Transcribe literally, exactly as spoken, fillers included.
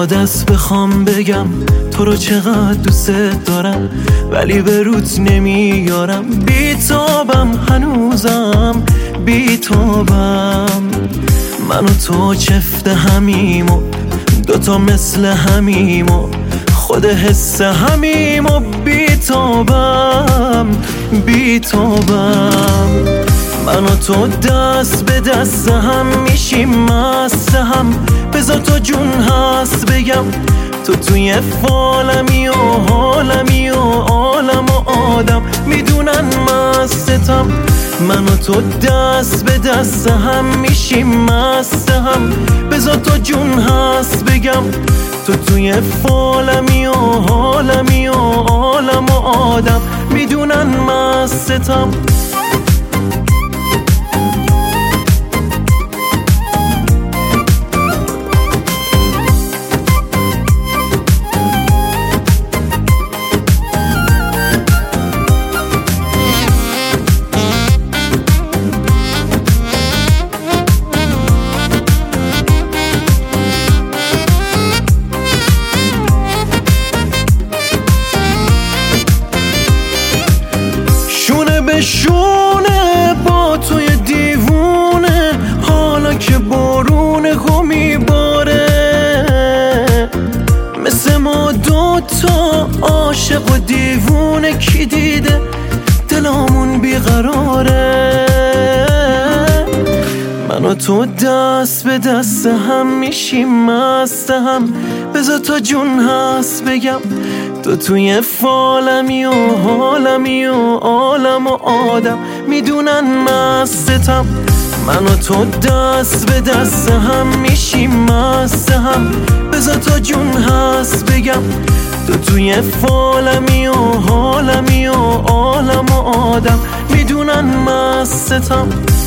میاد از بخوام بگم تو رو چقدر دوست دارم، ولی به روت نمیارم. بیتابم هنوزم بیتابم، من و تو چفت همیم و دوتا مثل همیم و خود حس همیم و بیتابم بیتابم. من و تو دست به دست هم میشیم مست هم، بذار تو جون هست بگم تو توی فالمی و حالمی و عالم و آدم میدونن مستم. من و تو دست به دست هم میشیم مست هم، بذار تو جون هست بگم تو توی فالمی و حالمی و عالم و آدم میدونن مستم. شونه با توی دیوونه، حالا که بارون گو میباره، مثل ما دوتا عاشق و دیوونه، کی دیده دلامون بیقراره. من و تو دست به دست هم میشیم مست هم، بذار تا جون هست بگم تو توی فالمی و حالمی و عالم و آدم میدونن مستم. من و تو دست به دست هم میشیم مست هم، بذار تا جون هست بگم تو توی فالمی و حالمی و عالم و آدم میدونن مستم.